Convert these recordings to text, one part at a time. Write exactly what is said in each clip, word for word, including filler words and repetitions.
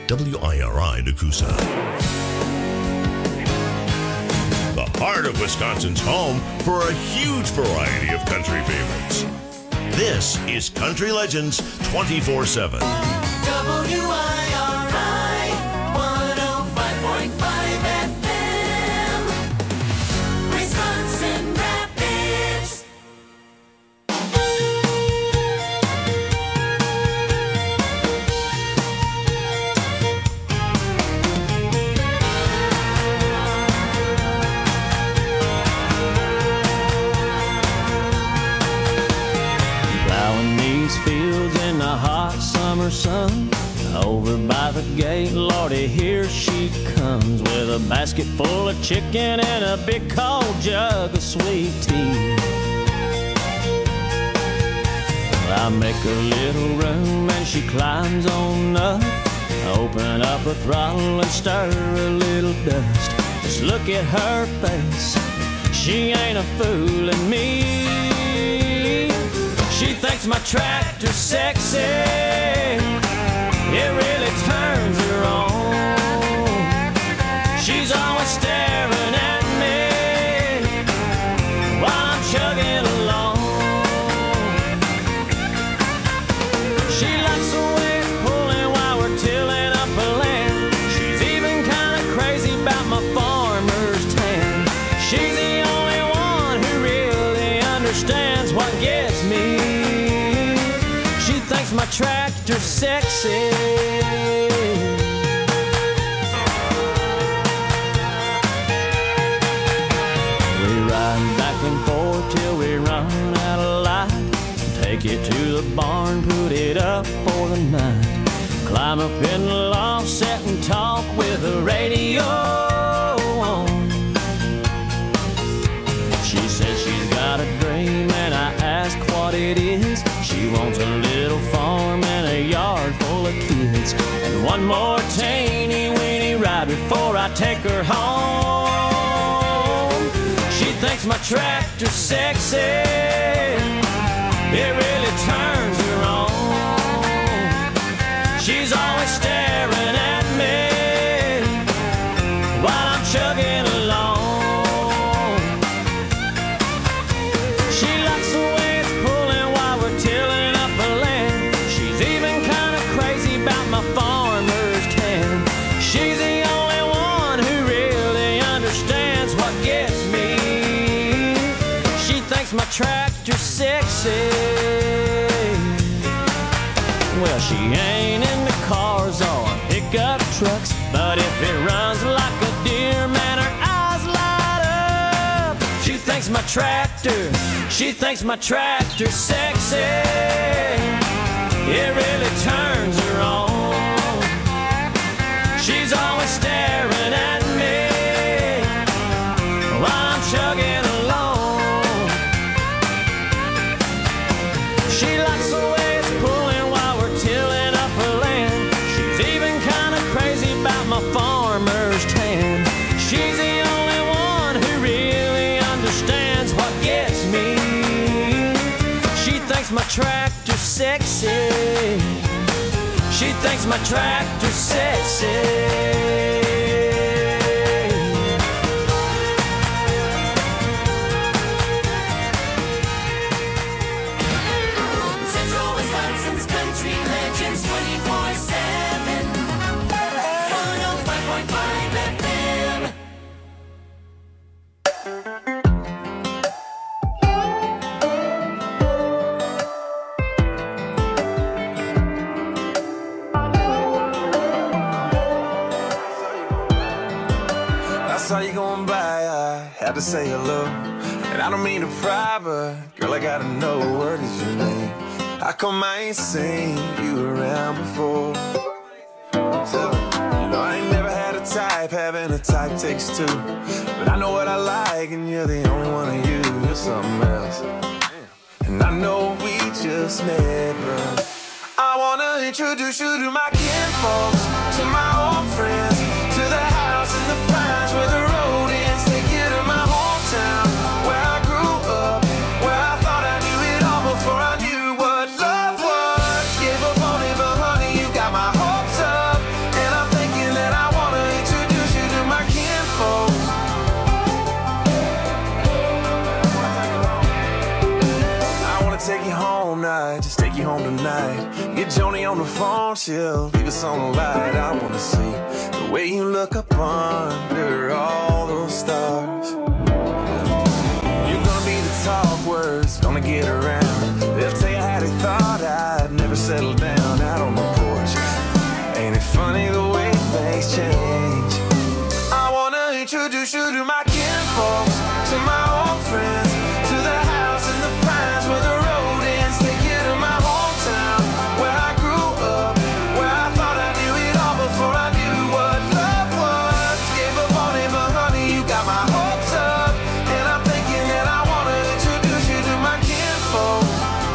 W I R I Nakusa. The heart of Wisconsin's home for a huge variety of country favorites. This is Country Legends twenty-four seven. W I R I one oh five point five F M, Wisconsin Rapids. Plowing these fields in the hot summer sun. Over by the gate, Lordy, here she comes with a basket full of chicken and a big cold jug of sweet tea. Well, I make a little room and she climbs on up. Open up her throttle and stir a little dust. Just look at her face, she ain't a fooling me. She thinks my tractor's sexy, it really turns her on. She's always staring at me while I'm chugging along. She likes the way it's pulling while we're tilling up a land. She's even kind of crazy about my farmer's tan. She's the only one who really understands what gets me. She thinks my tractor's sexy. We ride back and forth till we run out of light. Take it to the barn, put it up for the night. Climb up in the loft, sit and talk with the radio on. She says she's got a dream and I ask what it is. She wants a little farm and a yard full of kids, and one more teeny weeny ride before I take her home. She thinks my tractor's sexy, it really turns her on. She's always staring at me while I'm chugging along. She likes the way it's pulling while we're tilling up a land. She's even kind of crazy about my farmer's tan. She's the only one who really understands what gets me. She thinks my tractor's sexy. Well, she ain't into cars or pickup trucks, but if it runs like a deer, man, her eyes light up. She thinks my tractor, she thinks my tractor's sexy. It really turns her on. She's always staring at me while I'm chugging along. She likes the way it's pulling while we're tilling up her land. She's even kind of crazy about my farmer's tan. She's the only one who really understands what gets me. She thinks my tractor's sexy. She thinks my tractor's sexy. Central Wisconsin's Country Legends twenty-four seven, one oh five point five F M. I saw you going by, I had to say hello. And I don't mean to pry, but girl, I gotta know, what is your name? How come I ain't seen you around before? So, you know, I ain't never had a type, having a type takes two. But I know what I like, and you're the only one of you. You're something else. And I know we just met, but I wanna introduce you to my kinfolks, to my old friends, to the house in the pines where the road ends. Take you to my hometown, where I grew up, where I thought I knew it all before I knew what love was. Gave up on it, but honey, you got my hopes up, and I night, just take you home tonight. Get Joni on the phone, she'll leave us on the light. I wanna see the way you look up under all those stars. You're gonna be the talk words, gonna get around. They'll tell you how they thought I'd never settle down out on the porch. Ain't it funny the way things change? I wanna introduce you to my kinfolks, to my old friends, to the house in the pines where the road ends. Take you to my hometown, where I grew up, where I thought I knew it all before I knew what love was. Gave up on it, but honey, you got my hopes up. And I'm thinking that I wanna introduce you to my kinfolks.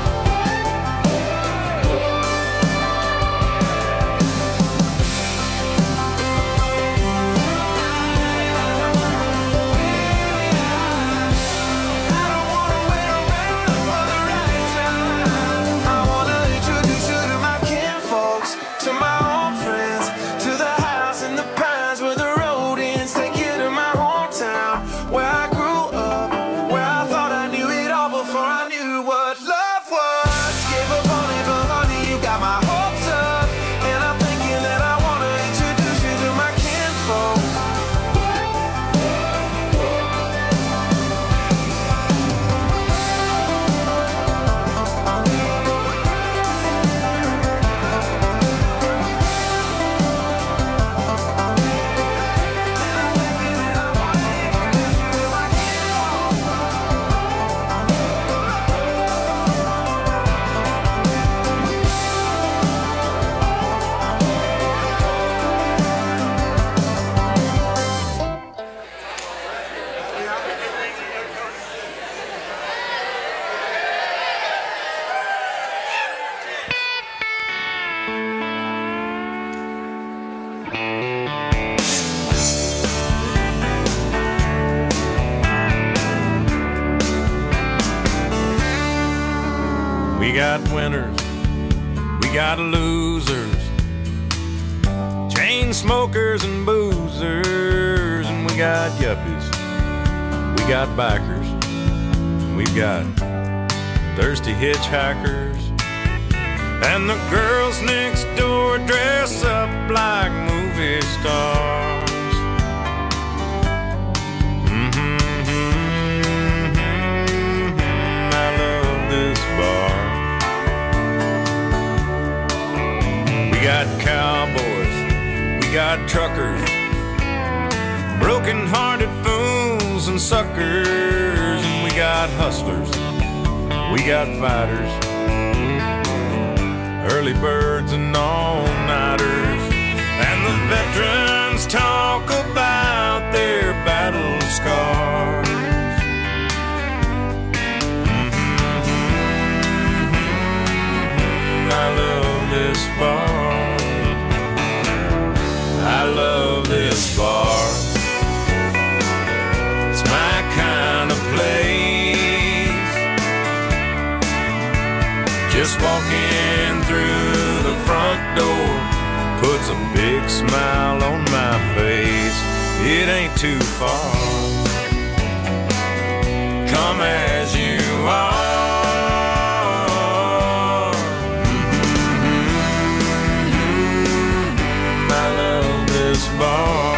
We got winners, we got losers, chain smokers and boozers, and we got yuppies, we got bikers, we've got thirsty hitchhikers, and the girls next door dress up like movie stars. Mm-hmm, mm-hmm, I love this bar. We got cowboys, we got truckers, broken-hearted fools and suckers, and we got hustlers, we got fighters, early birds and all-nighters, and the veterans talk about their battle scars. Mm-hmm. I love this bar. I love this bar. It's my kind of place. Just walking through the front door puts a big smile on my face. It ain't too far. Come as you are. Bar.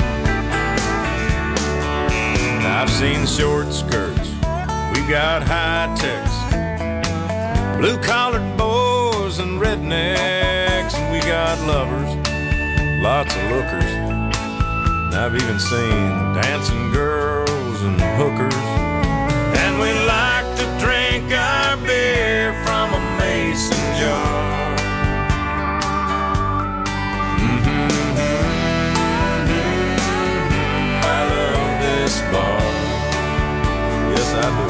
I've seen short skirts, we got high techs, blue-collared boys and rednecks, and we got lovers, lots of lookers, and I've even seen dancing girls and hookers, and we like to drink our beer from a mason jar. Bar. Yes, I do.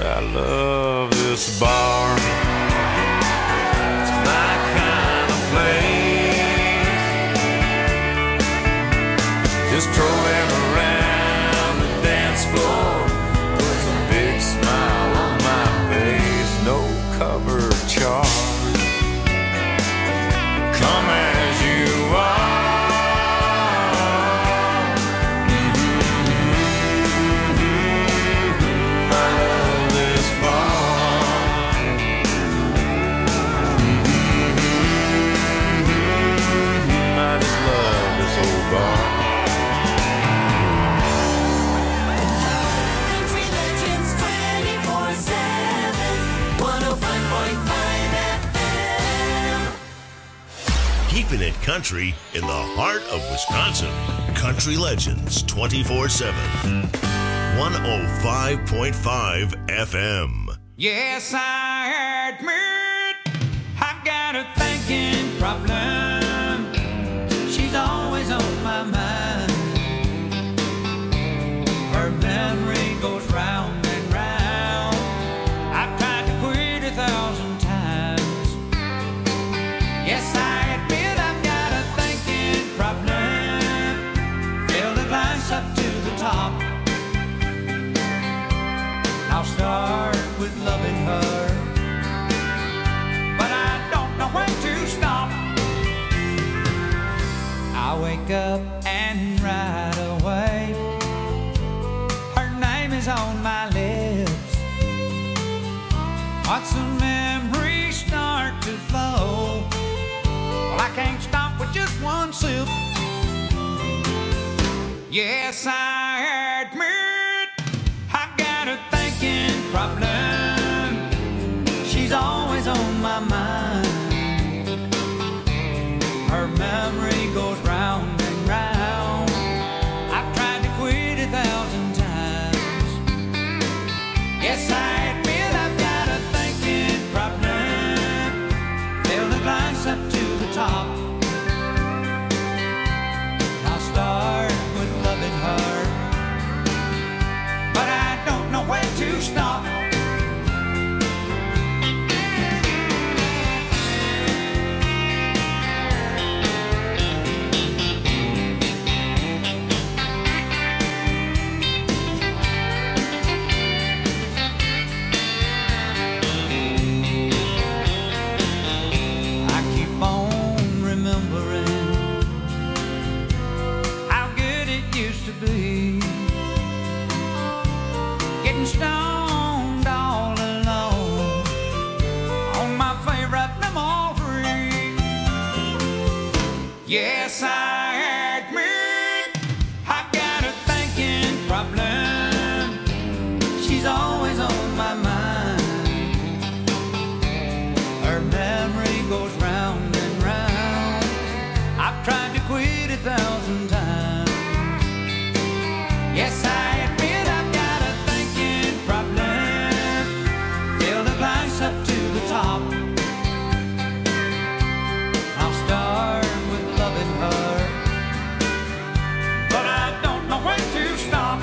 I love this bar. It's my kind of place. Just strolling around the dance floor puts a big smile on my face. No cover charge. Come as you are. Country Legends twenty-four seven, one oh five point five F M. Keeping it country in the heart of Wisconsin. Country Legends twenty-four seven. one oh five point five F M. Yes, I admit I've got a thinking problem. She's always on my mind. Her memory goes round and round. I've tried to quit a thousand times. Yes, I admit I've got a thinking problem. Fill the glass up to the top. I'll start with loving her, but I don't know when to stop. I wake up and right away her name is on my lips. Watch the memories start to flow. Well, I can't stop with just one sip. Yes, I admit I've got a thinking problem. She's always on my mind. Her memory goes round and round. I've tried to quit a thousand times. Yes, I admit I've got a thinking problem. Fill the glass up to the top. I'll start with loving her, but I don't know when to stop. I keep on remembering how good it used to be. Getting stoned all alone on my favorite memory. Yes, I admit I've got a thinking problem. She's always on my mind. Her memory goes round and round. I've tried to quit a thousand times. Yes, I admit I've got a thinking problem. Fill the glass up to the top. I'll start with loving her, but I don't know when to stop.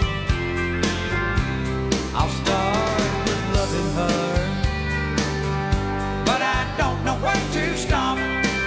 I'll start with loving her, but I don't know when to stop.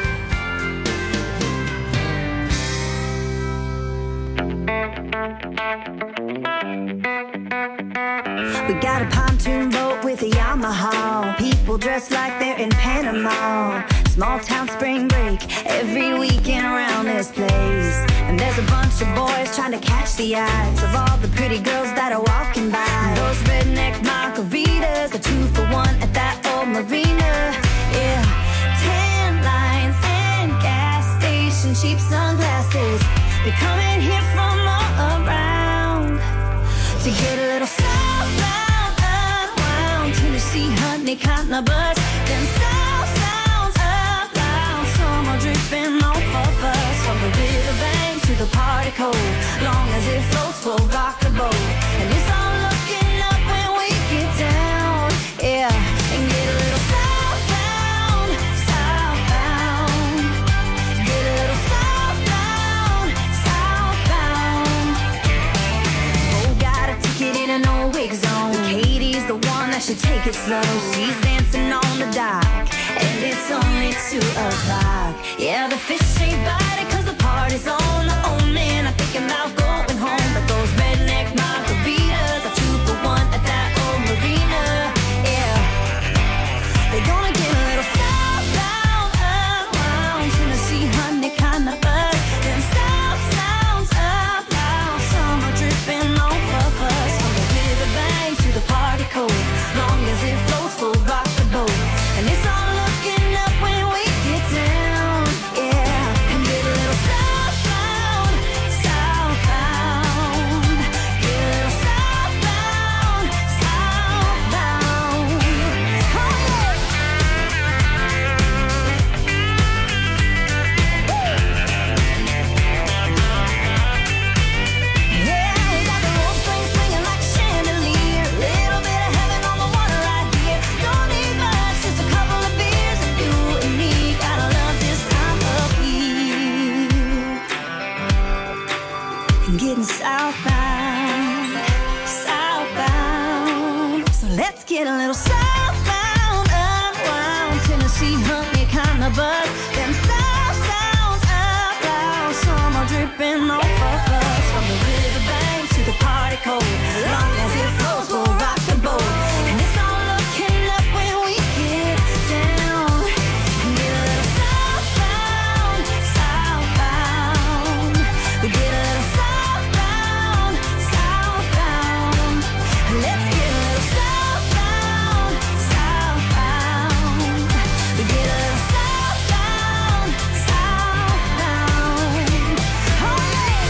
We got a pontoon boat with a Yamaha. People dressed like they're in Panama. Small town spring break every weekend around this place. And there's a bunch of boys trying to catch the eyes of all the pretty girls that are walking by. Those redneck margaritas, a two for one at that old marina. Yeah, tan lines and gas station cheap sunglasses. They're coming here from all around to get a little southbound, unwound. Tennessee honey, cotton buds, then south sounds up loud. Summer dripping off of us from the riverbank to the party cold. Long as it floats, we'll rock the boat. And it's all looking up when we get down, yeah, and get a little southbound, southbound. Get a little southbound, southbound. Oh, got a ticket in an old wig zone. Katie's the one take it slow. She's dancing on the dock, and it's only two o'clock. Yeah, the fish ain't biting cause the party's on. Oh man, I'm thinking about going home. But those redneck margaritas are two for one at that old marina. Yeah, they're gonna get a little southbound around Tennessee, honey, kinda buzz. Them south sounds up loud, summer dripping off of us. From the riverbank to the party cold, long as it floats, we'll rock the boat. And it's all looking up when we get down, yeah. And get a little southbound, southbound. Get a little southbound, southbound. Oh yeah. Yeah, we got the whole thing swinging like a chandelier. Little bit of heaven on the water right here. Don't need much, just a couple of beers, and you and me gotta love this time of year. And getting southbound, southbound. So let's get a little southbound, unwound. Tennessee, honey, kinda buzz. Them south sounds up loud, summer dripping off of us. From the riverbank to the party cold, long as it flows, we'll rock the boat. And it's all looking up when we get down. And get a little southbound, southbound. We get a little southbound, southbound. Let's get a little southbound, southbound. We get a little southbound, southbound. Oh yeah.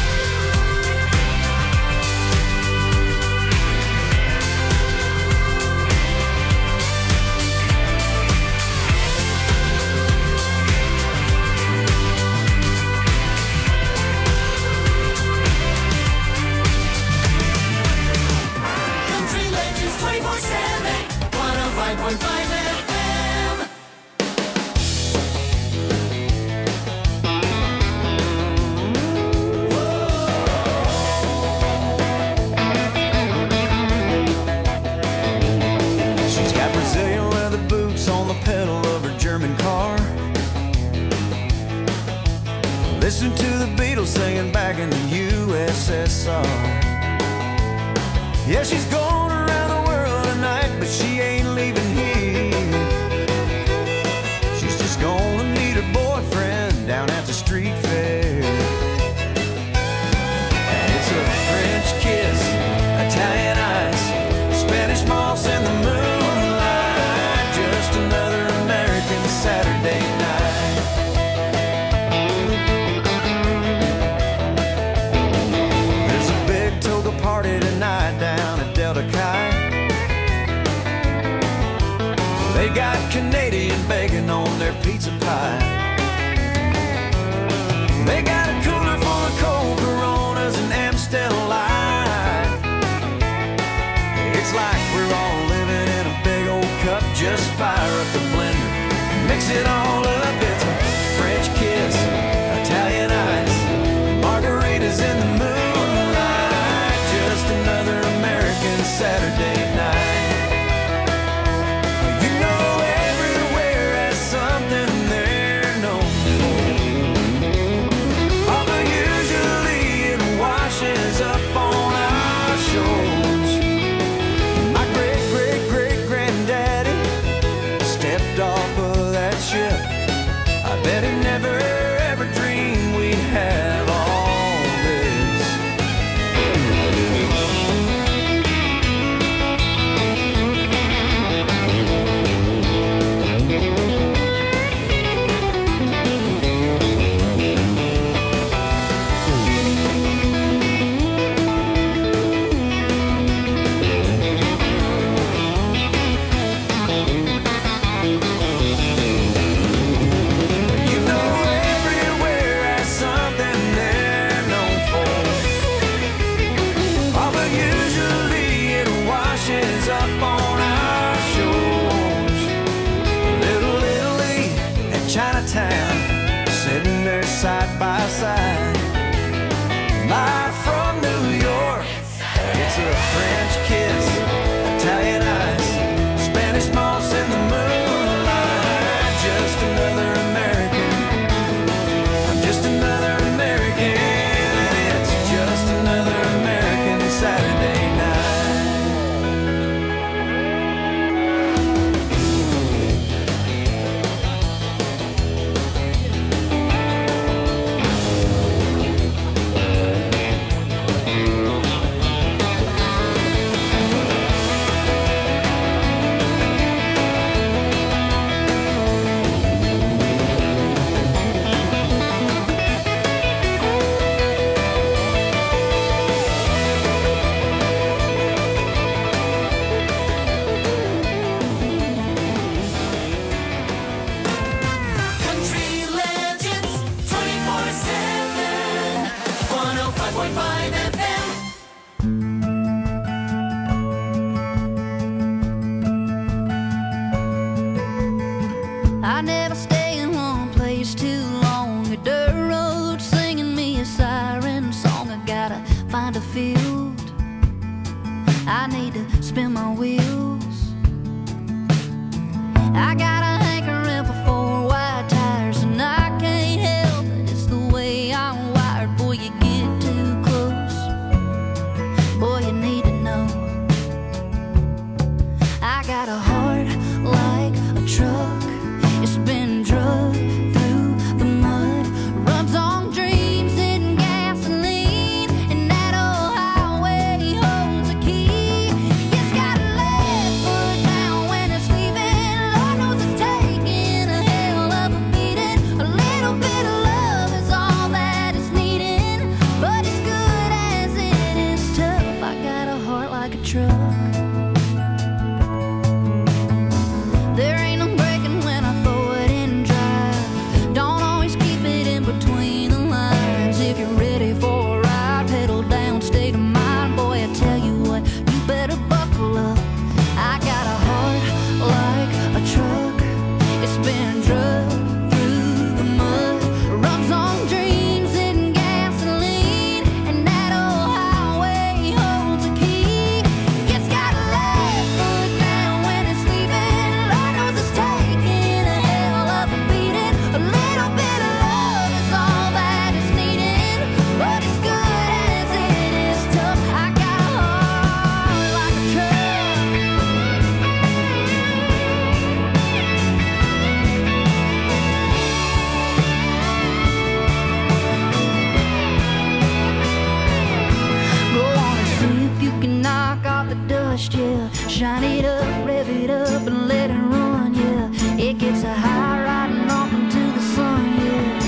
Country Legends twenty-four seven, one oh five point five F M. She's got Brazilian leather boots on the pedal of her German car. Listen to the Beatles singing back in the U S S R. Yeah, she's going around the world tonight, but she ain't leaving here. She's just gonna meet her boyfriend down at the street fair. And it's a French kiss, Italian ice, Spanish moss and the moonlight. Just another American Saturday night. There's a big toga party tonight down at Delta, California. five point five F M. I never stay in one place too long. A dirt road singing me a siren song. I gotta find a field. I need to spin my wheels. I got a hankering for four wide tires, and I can't help it. It's the way I'm wired. Boy, you get too close. Boy, you need to know. I got a heart like a truck. It's been drugged through the mud, runs on dreams and gasoline, and that old highway holds a key. It's got a left foot down when it's leaving. Lord knows it's taking a hell of a beating. A little bit of love is all that it's needing, but as good as it is tough, I got a heart like a truck. There ain't no breaking when I throw it in drive. Don't always keep it in between the lines. If you're ready for a ride, pedal down, state of mind. Boy, I tell you what, you better buckle up. I got a heart like a truck. It's been drugged through the mud, runs on dreams and gasoline, and that old highway holds a key. It's got a left foot down when it's leaving. Lord knows it's taking a hell of a beating. A little bit of love is all that it's needing, but as good as it is tough, I got a heart like a truck. Go on and see if you can knock off the dust, yeah. Shine it up, rev it up, and let it run, yeah. It gets a high riding off into the sun, yeah.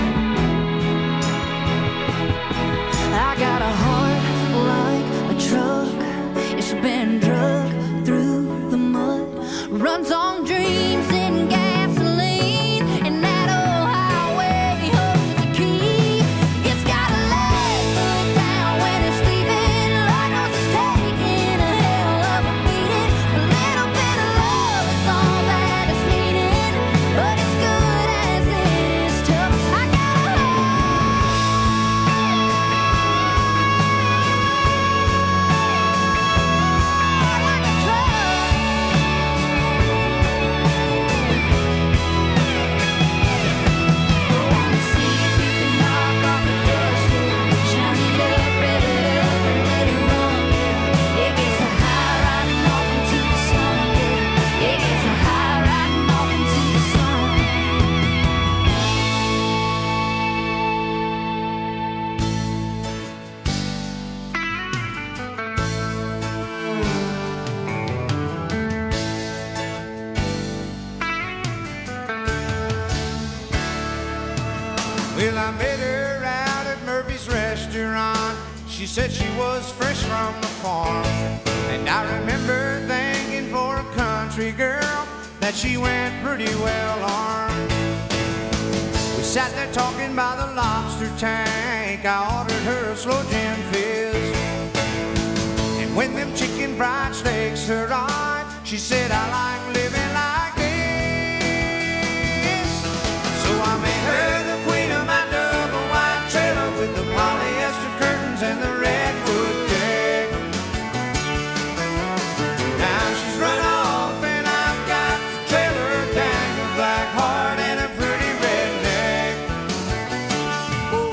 I got a heart like a truck. It's been drugged through the mud, runs on dreams and gasoline, and that old highway holds the key. It's got a left foot down when it's leaving. Lord knows it's taking a hell of a beating. A little bit of love is all that it's needing, but as good as it is tough, I got a heart like a truck. Go on and see if you can knock off the dust, yeah. Shine it up, rev it up, and let it run, yeah. It gets a high riding off into the sun, yeah. It gets a high riding off into the sun. Well, I met her out at Murphy's restaurant. She said she was fresh from the farm, and I remember thinking for a country girl that she went pretty well armed. We sat there talking by the lobster tank. I ordered her a slow gin fizz, and when them chicken fried steaks arrived, she said, I like living like this. So I made her the queen of my double wide trailer with the polyester curtains and the redwood deck. Now she's run off and I've got the trailer, dangle black heart and a pretty redneck. Woo.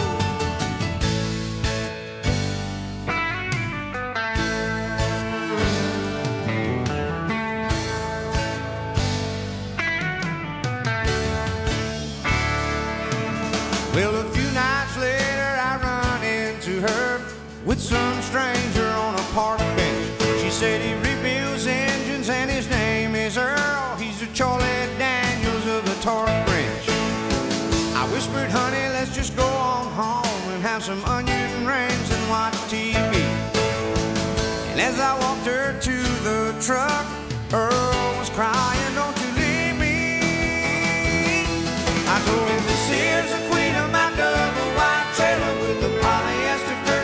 Well, a few nights later I run into her with some stranger on a park bench. She said he rebuilds engines and his name is Earl. He's a Charlie Daniels of the torque wrench. I whispered, honey, let's just go on home and have some onion rings and watch T V. And as I walked her to the truck, Earl was crying, don't you leave me. I told him this here's the queen of my double wide trailer with the polyester curtain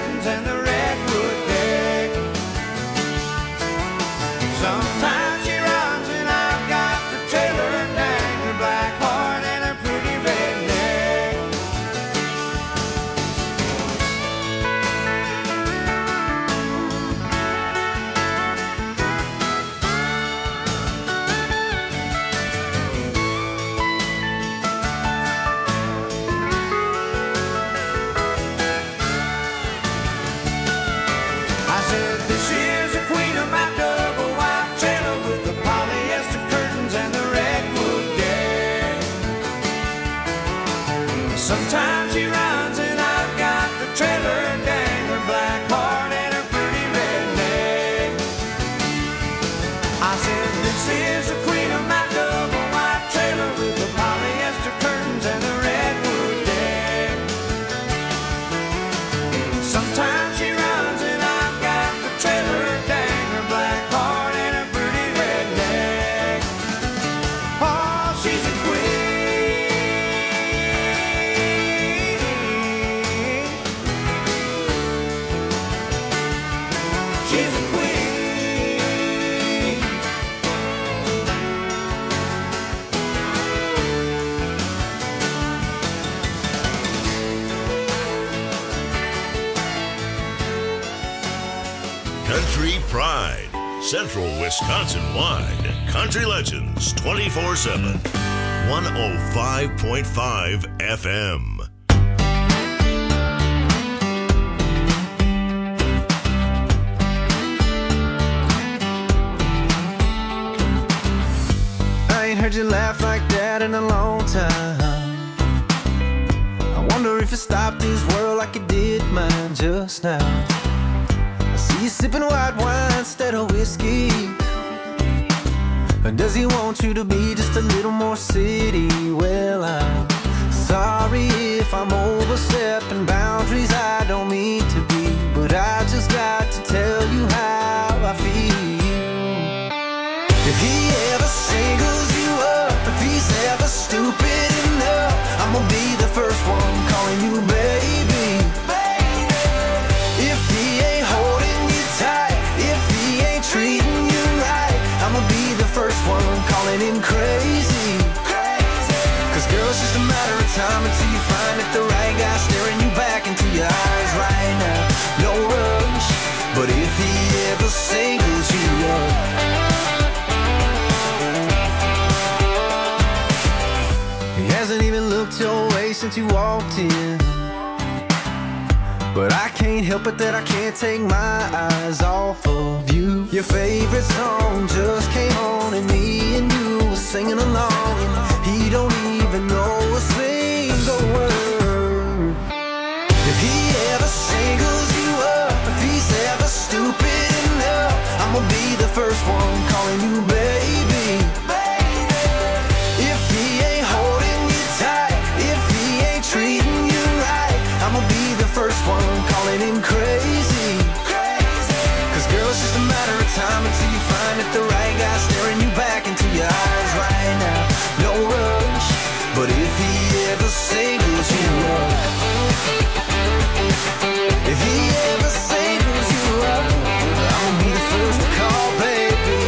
Country Pride. Central Wisconsin-wide. Country Legends twenty-four seven. one oh five point five F M. I ain't heard you laugh like that in a long time. I wonder if it stopped this world like it did mine just now. I see you sipping white wine instead of whiskey. Or does he want you to be just a little more city? Well, I'm sorry if I'm overstepping boundaries I don't mean to be, but I just got to tell you how I feel. If he ever singles you up, if he's ever stupid enough, I'm gonna be the first one calling you baby. If he ain't holding you tight, if he ain't treating you right, I'ma be the first one calling him crazy. Cause girl, it's just a matter of time until you find that the right guy staring you back into your eyes right now. No rush, but if he ever singles you up, he hasn't even looked your way since you walked in. But I can't help it that I can't take my eyes off of you. Your favorite song just came on and me and you were singing along, and he don't even know a single word. If he ever singles you up, if he's ever stupid enough, I'ma be the first one calling you baby. If he ain't holding you tight, if he ain't treating you right, I'ma be the first one calling him crazy. Cause girl, it's just a matter of time until you find that the right guy staring you back into your eyes right now. No rush, but if he ever singles you up, if he ever singles you up, I'ma be the first to call baby.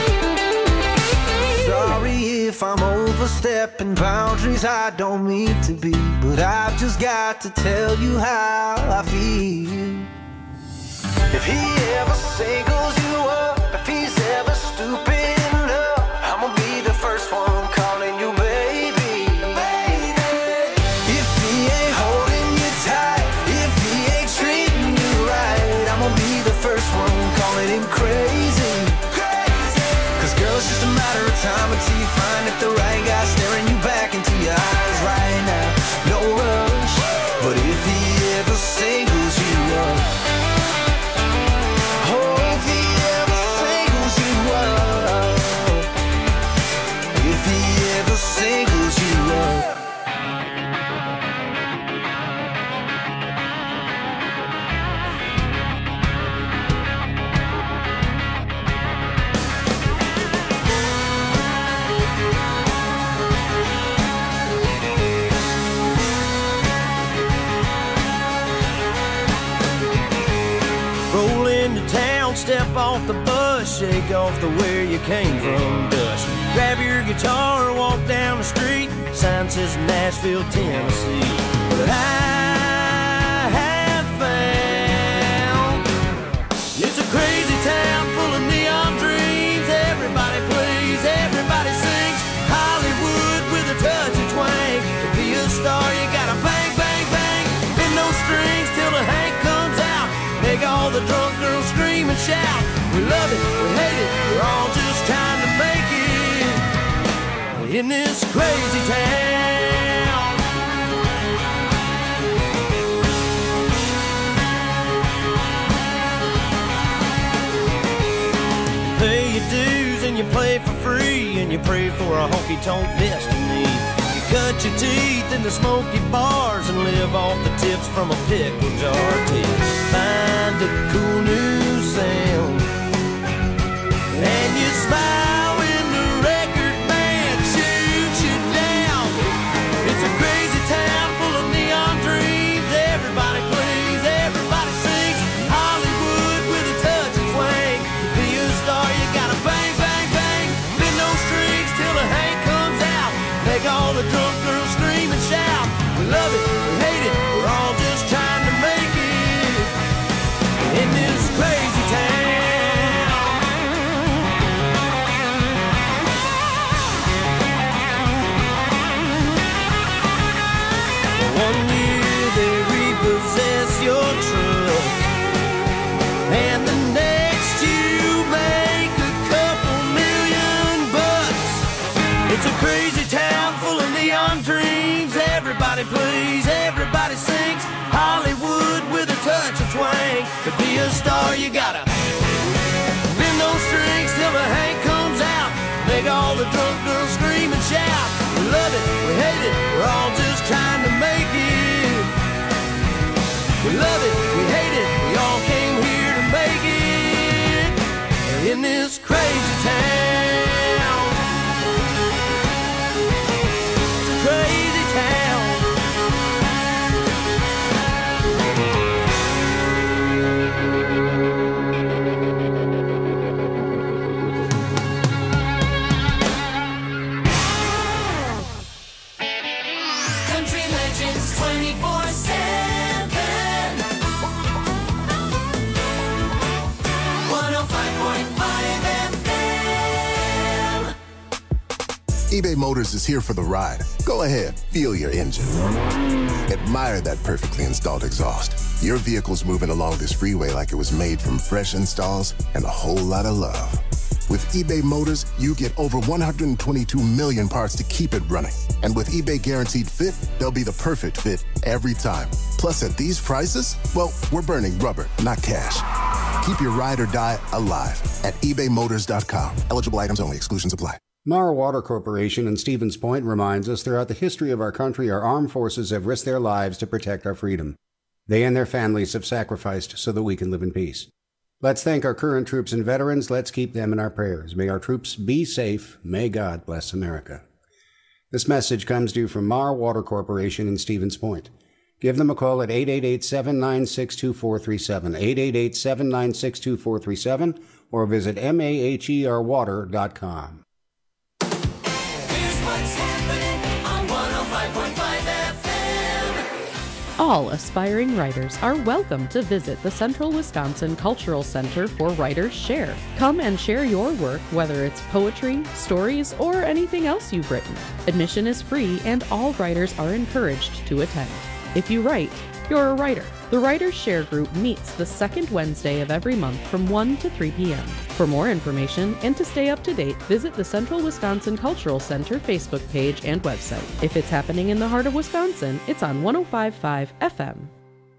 Sorry if I'm overstepping boundaries I don't mean to be, but I've just got to tell you how I feel. If he ever singles you up, if he's ever stupid enough, I'ma be the first one calling you baby. If he ain't holding you tight, if he ain't treating you right, I'ma be the first one calling him crazy. Cause girl, it's just a matter of time until you find that the right guy staring you back into your eyes right now. No rush, but if he ever singles you up, oh, if he ever singles you up, if he ever singles you up. Roll into town, step off the bus, shake off the where you came from dust. Grab your guitar, walk down the street, sign says Nashville, Tennessee. But I have found it's a crazy town full of neon dreams. Everybody plays, everybody sings. Hollywood with a touch of twang. To be a star, you gotta bang, bang, bang. Bend those strings till the Hank comes out. Make all the drunk girls scream and shout. We love it, we hate it, we're all just trying to make it in this crazy town. You pay your dues and you play for free, and you pray for a honky-tonk destiny. You cut your teeth in the smoky bars and live off the tips from a pickle jar till you find a cool new sound. And you smile when the record man shoots you down. It's a crazy town full of neon dreams. Everybody plays, everybody sings. Hollywood with a touch of twang. To be a star, you gotta bang, bang, bang. Bend those strings till the Hank comes out. Make all the drunk girls scream and shout. We love it, we hate it, we're all just trying to make it in this swing. To be a star, you gotta bend those strings till the Hank comes out. Make all the drunk girls scream and shout. We love it, we hate it, we're all just trying to make it. We love it, we hate it, we all came here to make it. In this crazy town, it's a crazy town. Country Legends twenty-four seven. one oh five point five F M. eBay Motors is here for the ride. Go ahead, feel your engine. Admire that perfectly installed exhaust. Your vehicle's moving along this freeway like it was made from fresh installs and a whole lot of love. With eBay Motors, you get over one hundred twenty-two million parts to keep it running. And with eBay Guaranteed Fit, they'll be the perfect fit every time. Plus, at these prices, well, we're burning rubber, not cash. Keep your ride or die alive at ebay motors dot com. Eligible items only. Exclusions apply. Mara Water Corporation in Stevens Point reminds us throughout the history of our country, our armed forces have risked their lives to protect our freedom. They and their families have sacrificed so that we can live in peace. Let's thank our current troops and veterans. Let's keep them in our prayers. May our troops be safe. May God bless America. This message comes to you from Mara Water Corporation in Stevens Point. Give them a call at eight eight eight, seven nine six, two four three seven, eight eight eight, seven nine six, two four three seven, or visit maher water dot com. Here's what's happening on one oh five point five F M. All aspiring writers are welcome to visit the Central Wisconsin Cultural Center for Writers Share. Come and share your work, whether it's poetry, stories, or anything else you've written. Admission is free and all writers are encouraged to attend. If you write, you're a writer. The Writers Share Group meets the second Wednesday of every month from one to three p.m. For more information and to stay up to date, visit the Central Wisconsin Cultural Center Facebook page and website. If it's happening in the heart of Wisconsin, it's on one oh five point five F M.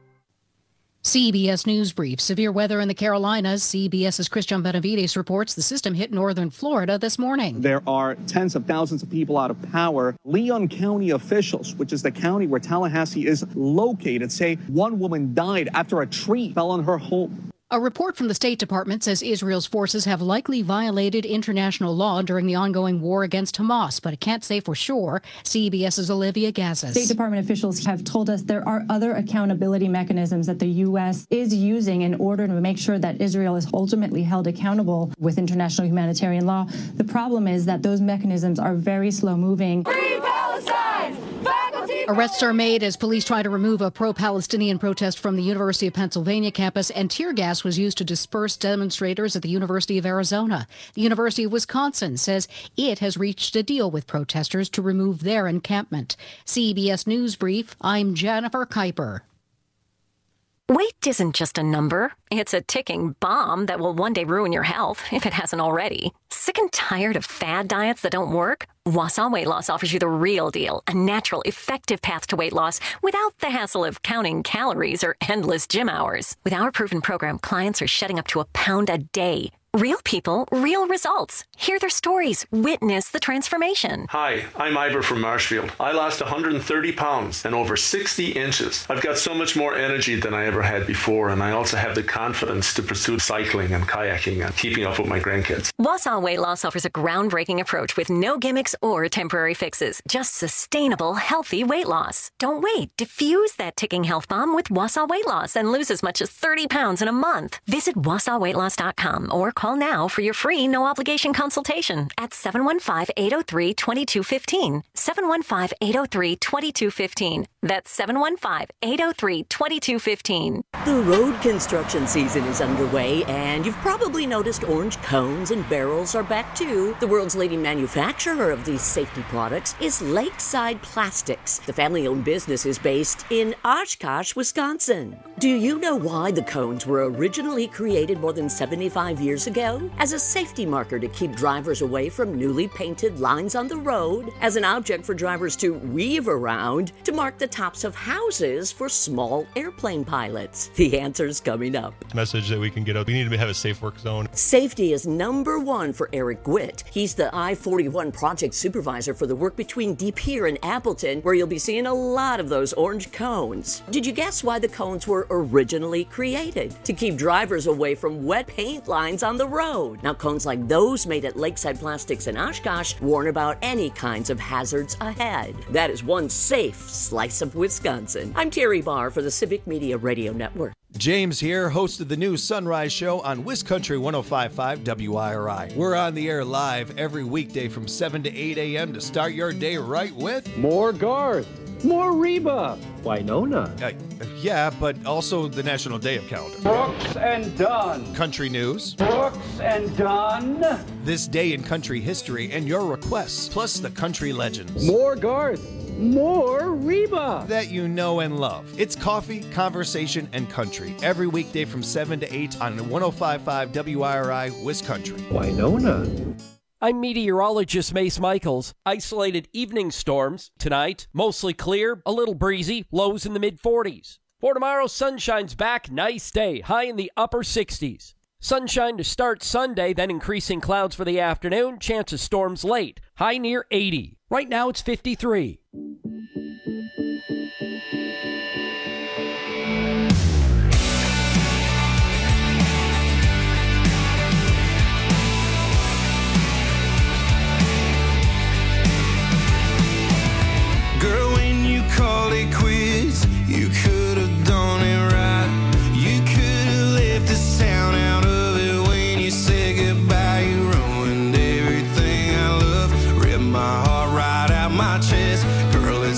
C B S News Brief. Severe weather in the Carolinas. CBS's Christian Benavides reports the system hit northern Florida this morning. There are tens of thousands of people out of power. Leon County officials, which is the county where Tallahassee is located, say one woman died after a tree fell on her home. A report from the State Department says Israel's forces have likely violated international law during the ongoing war against Hamas, but it can't say for sure. CBS's Olivia Gazis. State Department officials have told us there are other accountability mechanisms that the U S is using in order to make sure that Israel is ultimately held accountable with international humanitarian law. The problem is that those mechanisms are very slow moving. Free Palestine! Faculty! Arrests are made as police try to remove a pro-Palestinian protest from the University of Pennsylvania campus, and tear gas was used to disperse demonstrators at the University of Arizona. The University of Wisconsin says it has reached a deal with protesters to remove their encampment. C B S News Brief, I'm Jennifer Kuiper. Weight isn't just a number. It's a ticking bomb that will one day ruin your health, if it hasn't already. Sick and tired of fad diets that don't work? Wausau Weight Loss offers you the real deal, a natural, effective path to weight loss without the hassle of counting calories or endless gym hours. With our proven program, clients are shedding up to a pound a day. Real people, real results. Hear their stories. Witness the transformation. Hi, I'm Ivor from Marshfield. I lost one hundred thirty pounds and over sixty inches. I've got so much more energy than I ever had before, and I also have the confidence to pursue cycling and kayaking and keeping up with my grandkids. Wausau Weight Loss offers a groundbreaking approach with no gimmicks or temporary fixes. Just sustainable, healthy weight loss. Don't wait. Diffuse that ticking health bomb with Wausau Weight Loss and lose as much as thirty pounds in a month. Visit wausau weight loss dot com or call now for your free no-obligation consultation at seven one five, eight oh three, two two one five. seven one five, eight oh three, two two one five. That's seven one five, eight oh three, two two one five. The road construction season is underway, and you've probably noticed orange cones and barrels are back too. The world's leading manufacturer of these safety products is Lakeside Plastics. The family-owned business is based in Oshkosh, Wisconsin. Do you know why the cones were originally created more than seventy-five years ago? ago? As a safety marker to keep drivers away from newly painted lines on the road, as an object for drivers to weave around, to mark the tops of houses for small airplane pilots. The answer's coming up. Message that we can get out. We need to have a safe work zone. Safety is number one for Eric Gwitt. He's the I forty-one project supervisor for the work between De Pere and Appleton, where you'll be seeing a lot of those orange cones. Did you guess why the cones were originally created? To keep drivers away from wet paint lines on the road. Now, cones like those made at Lakeside Plastics in Oshkosh warn about any kinds of hazards ahead. That is one safe slice of Wisconsin. I'm Terry Barr for the Civic Media Radio Network. James here, host of the new Sunrise Show on Wiscountry one oh five point five W I R I. We're on the air live every weekday from seven to eight a.m. to start your day right with more Garth, more Reba, Winona. Uh, yeah, but also the National Day of Calendar. Brooks and Dunn. Country news. Brooks and Dunn. This day in country history and your requests, plus the country legends. More Garth. More Reba that you know and love. It's coffee, conversation, and country every weekday from seven to eight on one oh five point five W I R I Wiscountry. Winona. I'm meteorologist Mace Michaels. Isolated evening storms tonight, mostly clear, a little breezy, lows in the mid forties. For tomorrow, sunshine's back, nice day, high in the upper sixties. Sunshine to start Sunday, then increasing clouds for the afternoon, chance of storms late, high near eighty. Right now it's fifty-three. Girl, when you called it quits, you could have done it right. You could have left the sound out of it when you said goodbye. You ruined everything I love, ripped my heart right out my chest. Girl, it's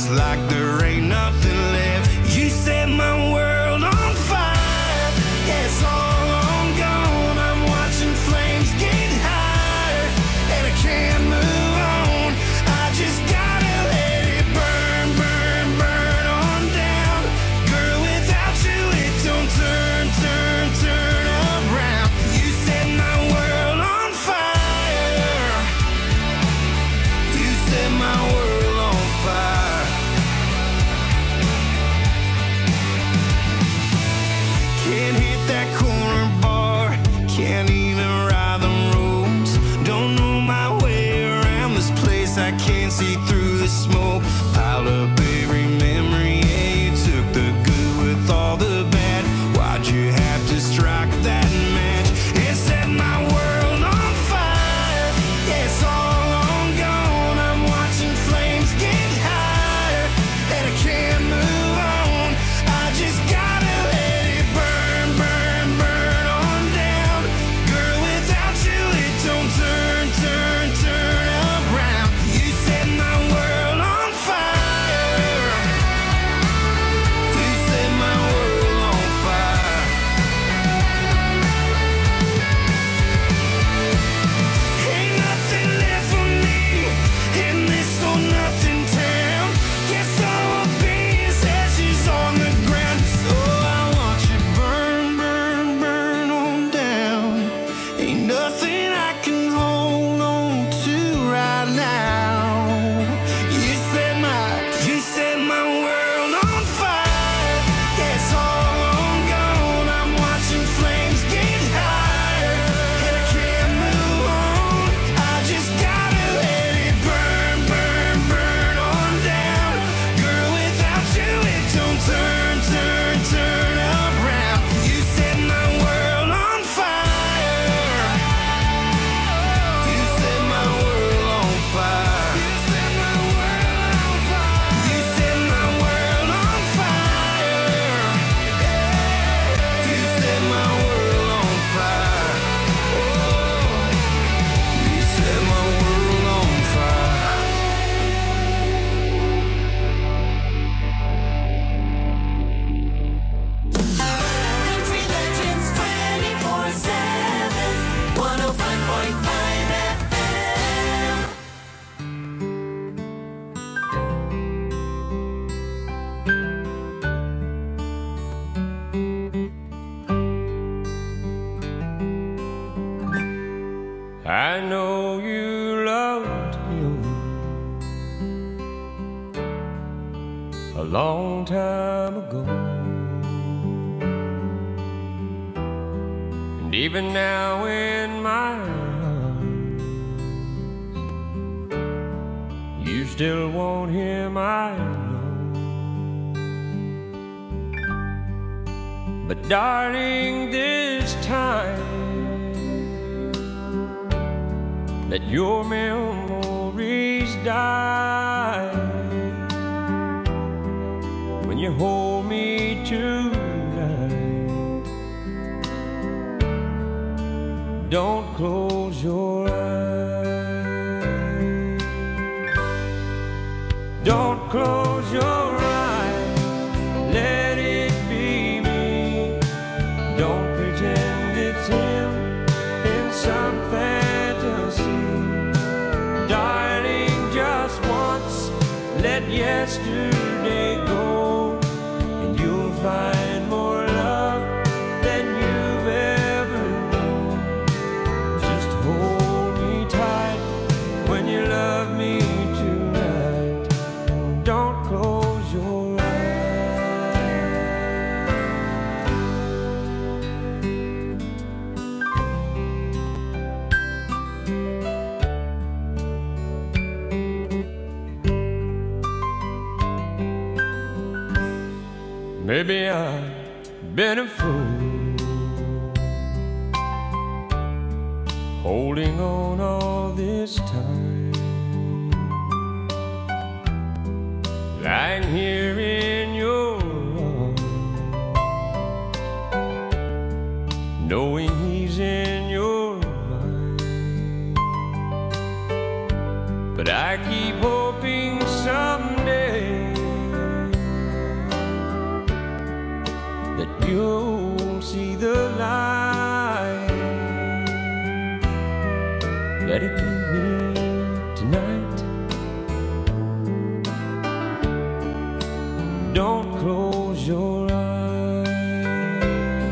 Even now in my arms, you still want him, I know. But darling, this time, let your memories die. When you hold me tonight, don't close your eyes. Don't close your eyes. Let it be me. Don't pretend it's him in some fantasy. Darling, just once, let yesterday go, and you'll find more love than you've ever known. Just hold me tight when you love me tonight. Don't close your Maybe I've been a fool, holding on all this time, lying here in your arms, knowing he's in your mind. But I keep hoping someday that you'll see the light. Let it be me tonight. Don't close your eyes.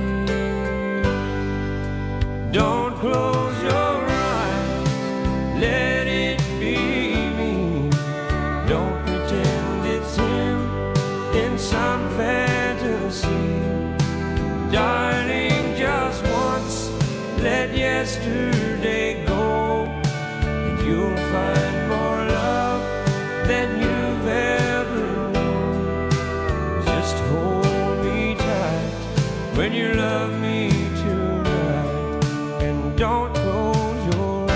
Don't close your eyes. Let it be me. Don't pretend it's him in some fantasy. Darling, just once, let yesterday go, and you'll find more love than you've ever known. Just hold me tight when you love me tonight, and don't close your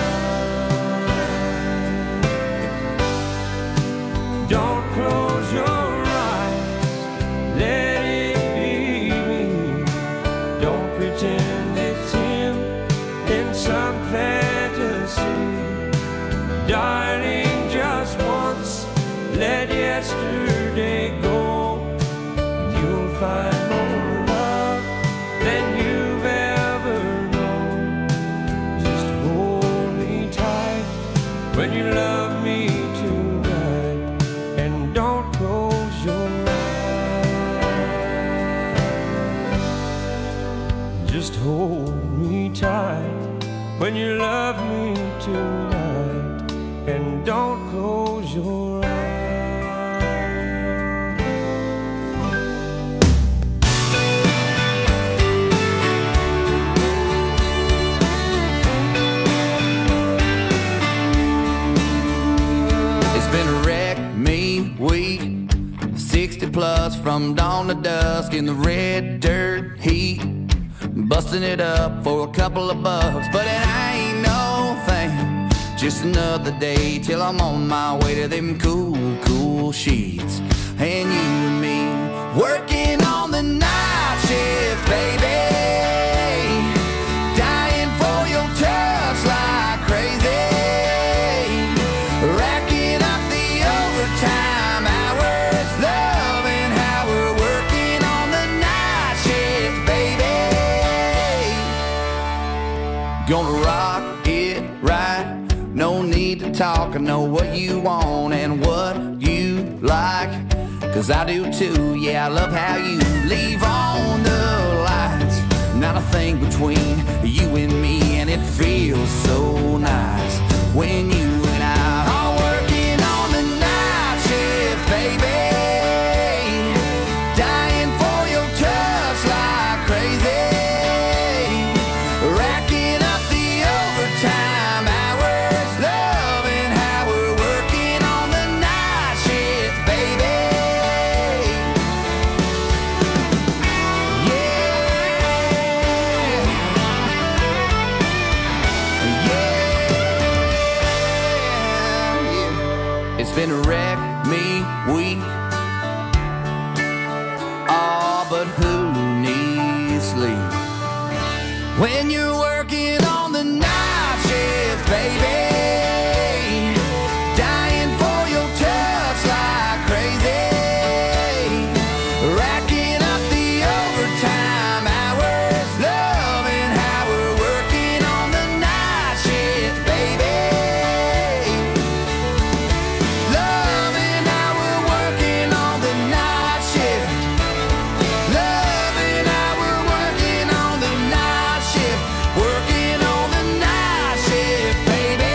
eyes. Don't close your eyes. Let pretend it's him in some fantasy. Darling, just once, let yesterday go, and you'll find more love than you've ever known. Just hold me tight when you love me tonight, and don't close your eyes. Just hold me tight when you love me tonight, and don't close your eyes. It's been a wreck me week, sixty plus from dawn to dusk in the red dirt heat. Busting it up for a couple of bucks, but it ain't no thing. Just another day till I'm on my way to them cool, cool sheets. And you and me working on the night shift, baby. Dying for your touch like crazy. Racking up the overtime hours, loving how we're working on the night shift, baby. Gonna rock it right. No need to talk. I know what you want and what you like, 'cause I do too. Yeah, I love how you leave on the lights. Not a thing between you and me, and it feels so nice when you and I are working on the night shift, baby. Dying for your touch like crazy. Right leave. When you're working on the night shift, baby, dying for your touch like crazy, racking up the overtime hours, loving how we're working on the night shift, baby, loving how we're working on the night shift, loving how we're working on the night shift, working on the night shift, baby.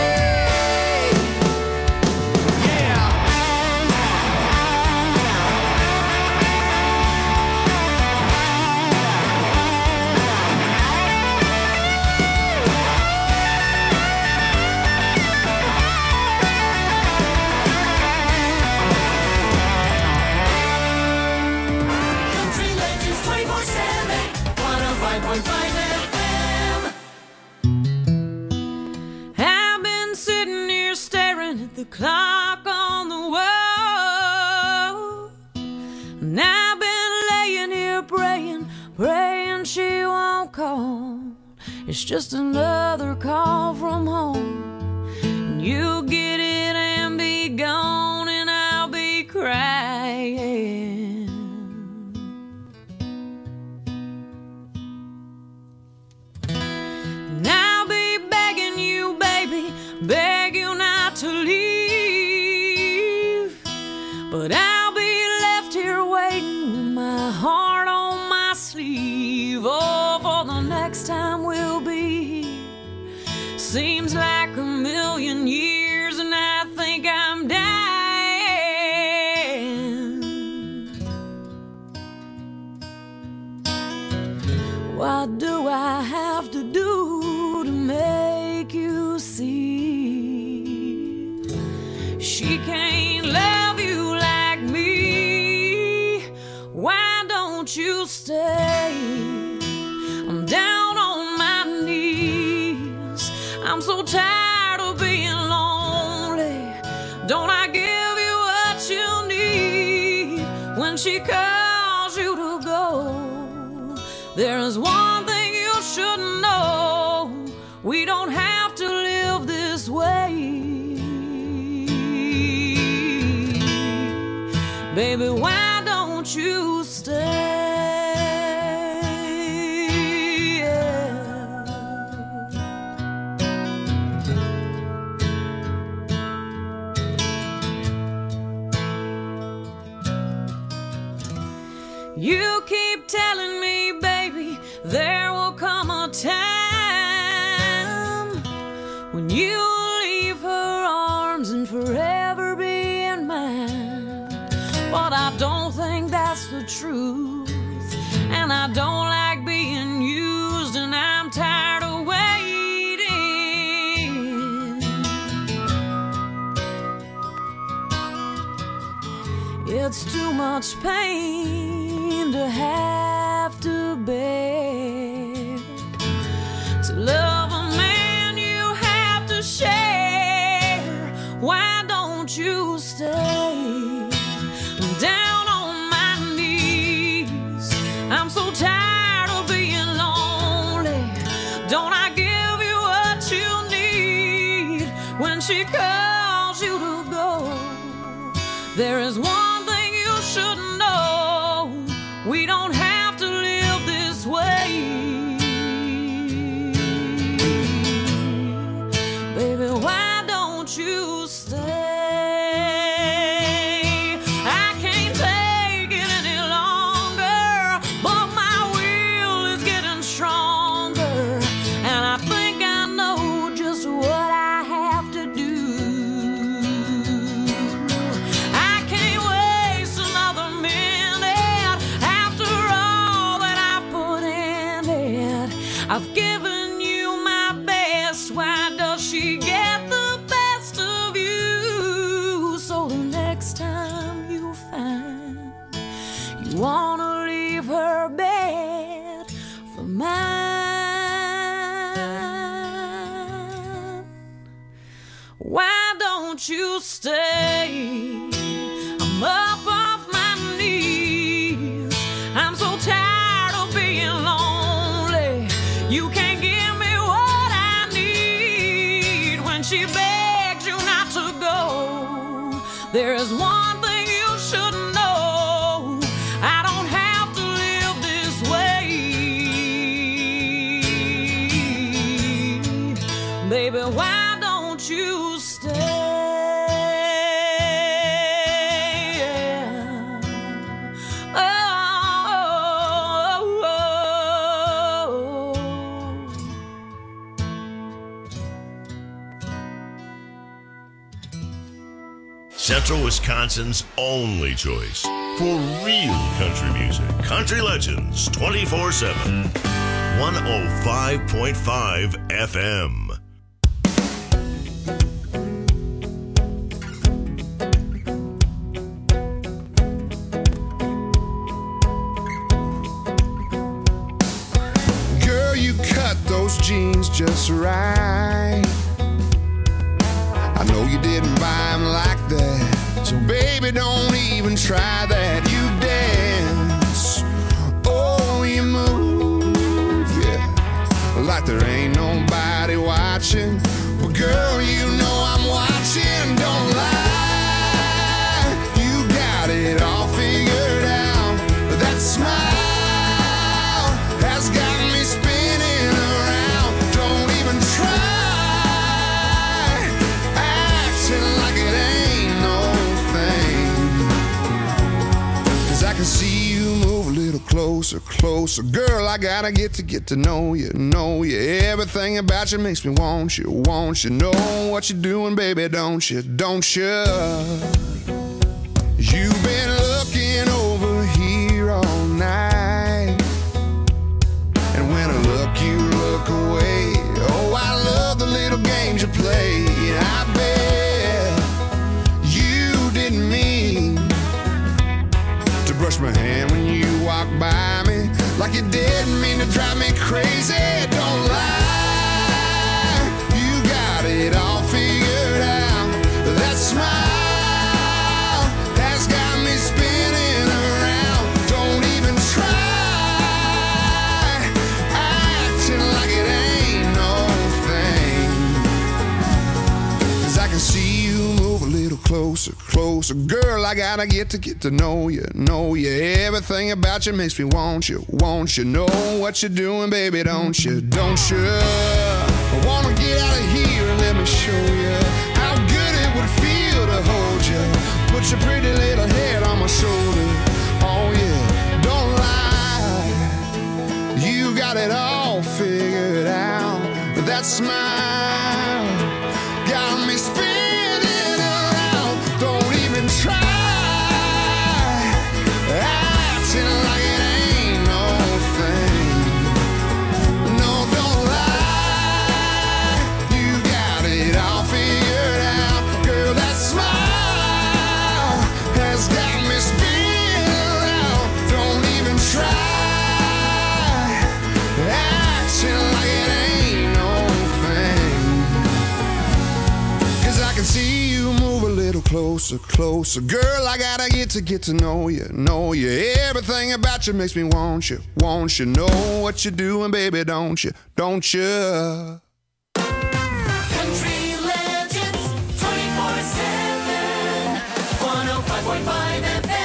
Country Legends twenty-four seven, one oh five point five F M. I've been sitting here staring at the clock on the wall, and I've been laying here praying, praying she won't call. It's just another call from home, and you'll get it and be gone, and I'll be crying. And I'll be begging you, baby, beg you not to leave. But I'll be left here waiting with my heart on my sleeve. Oh, for the next time we'll be here. Seems like a million years, and I think I'm dying. What do I have to do to make you see she can't love you like me? Why don't you stay? I'm down on my knees. I'm so tired of being lonely. Don't I give you what you need when she calls you to go? There's one thing you should know. We don't have to live this way. Baby, why don't you stay? You keep telling me, baby, there will come a time when you'll leave her arms and forever be in mine. But I don't think that's the truth, and I don't like being used, and I'm tired of waiting. It's too much pain to have to bear. To love a man you have to share. Why don't you stay? I'm down on my knees. I'm so tired of being lonely. Don't I give you what you need when she calls you to go? There is one thing you should know. We don't have to live this way. Baby, why don't you stay? I can't take it any longer, but my will is getting stronger, and I think I know just what I have to do. I can't waste another minute after all that I put in it. I've given you my best. Why does she get the best of you? So the next time you find you wanna leave her bed for mine, why don't you stay? I'm up off my knees. I'm so tired of being lonely. You can't give me what I need. When she begs you not to go, there is one thing you should know. I don't have to live this way. Baby, why don't you stay? Central Wisconsin's only choice for real country music. Country Legends twenty-four seven. one oh five point five F M. Girl, you cut those jeans just right. I know you didn't buy them like that, so baby, don't even try that. You dance, oh, you move, yeah, like there ain't nobody watching. But girl, you know I'm watching, don't lie. You got it all figured out. That smile has got me spinning around. Don't even try. I can see you move a little closer, closer. Girl, I gotta get to get to know you, know you. Everything about you makes me want you, want you. Know what you're doing, baby, don't you, don't you? You've been looking over here all night, and when I look, you look away. Oh, I love the little games you play. I bet you didn't mean brush my hand when you walk by me, like you didn't mean to drive me crazy. Don't lie, you got it all figured out. That smile has got me spinning around. Don't even try acting like it ain't no thing, 'cause I can see you move a little closer, closer. Girl, I gotta get to get to know you, know you. Everything about you makes me want you, want you. Know what you're doing, baby, don't you, don't you? I wanna get out of here and let me show you how good it would feel to hold you. Put your pretty little head on my shoulder. Oh yeah, don't lie, you got it all figured out. That smile got me spinning. Try acting like it ain't no thing. No, don't lie, you got it all figured out. Girl, that smile has got me spinning around. Don't even try acting like it ain't no thing, 'cause I can see you move a little closer, closer. Girl, I gotta get to get to know you, know you. Everything about you makes me want you, want you. Know what you're doing, baby, don't you, don't you? Country Legends twenty-four seven. one oh five point five F M.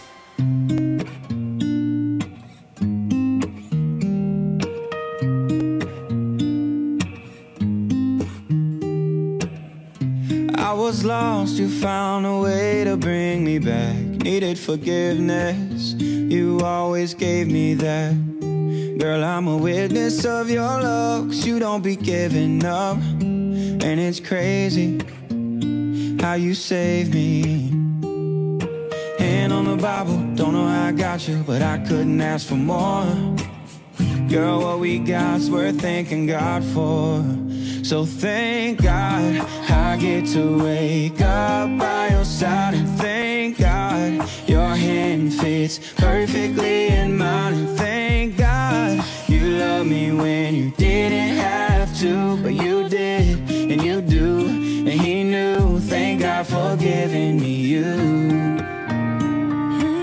I was lost, you found a way to bring me back. Needed forgiveness, you always gave me that. Girl, I'm a witness of your love, 'cause you don't be giving up. And it's crazy how you saved me. Hand on the Bible, don't know how I got you, but I couldn't ask for more. Girl, what we got's worth thanking God for. So thank God I get to wake up by your side, and thank God your hand fits perfectly in mine, and thank God you love me when you didn't have to, but you did, and you do, and he knew. Thank God for giving me you.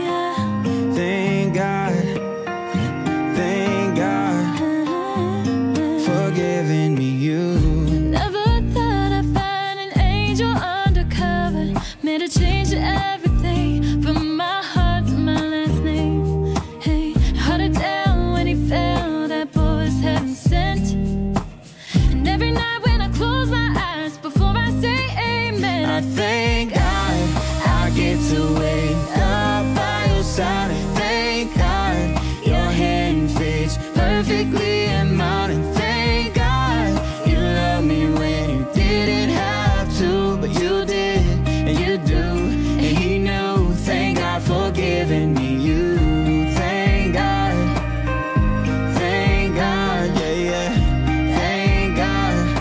Thank God, thank God. perfectly in mine. And thank God you loved me when you didn't have to, but you did, and you do, and he knew. Thank God for giving me you. Thank God, thank God, yeah, yeah. Thank God.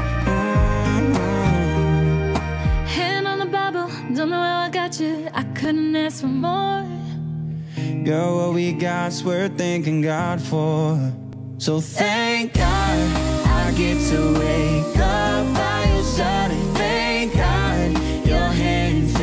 Mm-hmm. Hand on the Bible, don't know how I got you. I couldn't ask for more. Girl, what we got's worth thanking God for. So thank God I get to